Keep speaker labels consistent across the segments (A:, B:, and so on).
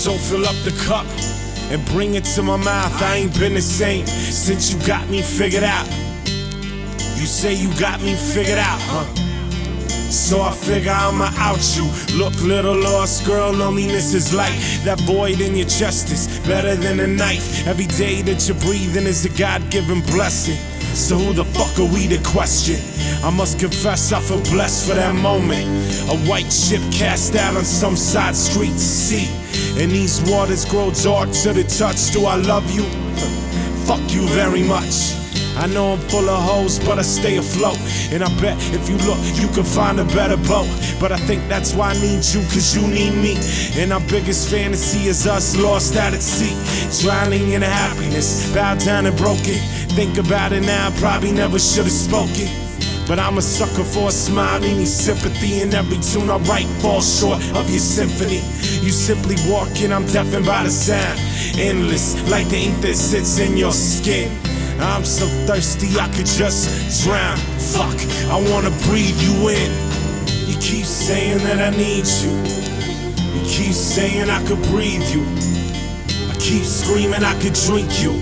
A: So fill up the cup and bring it to my mouth. I ain't been the same since you got me figured out. You say you got me figured out, huh? So I figure I'ma out you. Look, little lost girl, loneliness is light. That void in your chest is better than a knife. Every day that you're breathing is a God-given blessing. So who the fuck are we to question? I must confess I feel blessed for that moment. A white ship cast out on some side street to sea, and these waters grow dark to the touch. Do I love you? Fuck you very much. I know I'm full of hoes, but I stay afloat. And I bet if you look, you can find a better boat. But I think that's why I need you, cause you need me. And our biggest fantasy is us lost out at sea, drowning in happiness, bowed down and broken. Think about it now, probably never should've spoken. But I'm a sucker for a smile, need sympathy. And every tune I write falls short of your symphony. You simply walk in, I'm deafened by the sound. Endless, like the ink that sits in your skin. I'm so thirsty I could just drown. Fuck, I wanna breathe you in. You keep saying that I need you. You keep saying I could breathe you. I keep screaming I could drink you.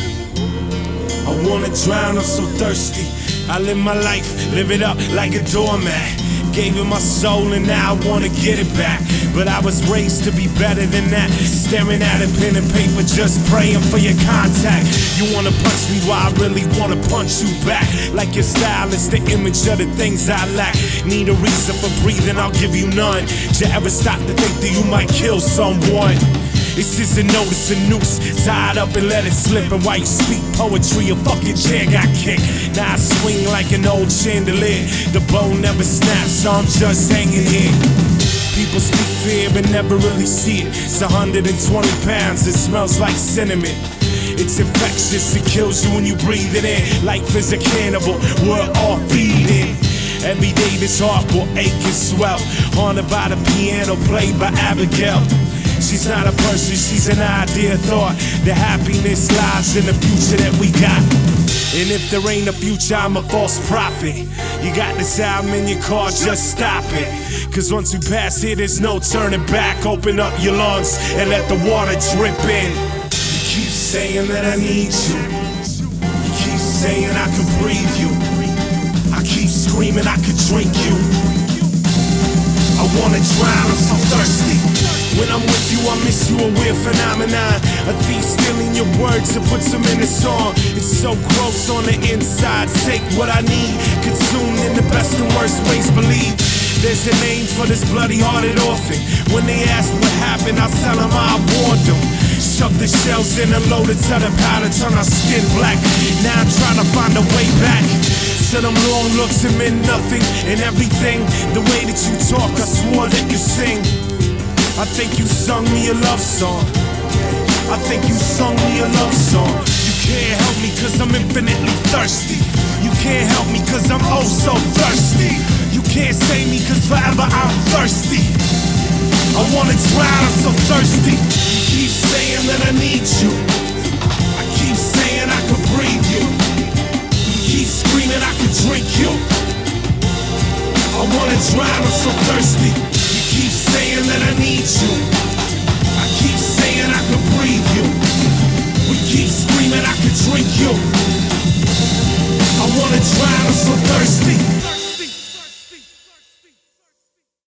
A: I wanna drown, I'm so thirsty. I live my life, live it up like a doormat. Gave it my soul and now I wanna get it back. But I was raised to be better than that. Staring at a pen and paper, just praying for your contact. You wanna punch me while I really wanna punch you back. Like your style is the image of the things I lack. Need a reason for breathing, I'll give you none. Did you ever stop to think that you might kill someone? It's just a notice, a noose, tied up and let it slip. And while you speak poetry, a fucking chair got kicked. Now I swing like an old chandelier. The bow never snaps, so I'm just hanging here. People speak fear but never really see it. It's 120 pounds, it smells like cinnamon. It's infectious, it kills you when you breathe it in. Life is a cannibal, we're all feeding. Every day this heart will ache and swell. Haunted by the piano played by Abigail. She's not a person, she's an idea, thought. The happiness lies in the future that we got. And if there ain't a future, I'm a false prophet. You got this album in your car, just stop it. Cause once we pass here, there's no turning back. Open up your lungs and let the water drip in. You keep saying that I need you. You keep saying I could breathe you. I keep screaming I could drink you. I wanna drown, I'm so thirsty. When I'm with you, I miss you, a weird phenomenon. A thief stealing your words and puts them in a song. It's so gross on the inside, take what I need. Consumed in the best and worst ways, believe. There's a name for this bloody-hearted orphan. When they ask what happened, I'll tell them I warned them. Shove the shells in and load it to the powder, turn our skin black. Now I'm trying to find a way back. So them long looks and meant nothing. And everything, the way that you talk, I swore that you sing. I think you sung me a love song. I think you sung me a love song. You can't help me cause I'm infinitely thirsty. You can't help me cause I'm oh so thirsty. You can't save me cause forever I'm thirsty. I wanna drown, I'm so thirsty. You keep saying that I need you. I keep saying I could breathe you. You keep screaming I could drink you. I wanna drown, I'm so thirsty. Keep saying that I need you. I keep saying I could breathe you. We keep screaming I could drink you. I wanna drown, I'm so thirsty.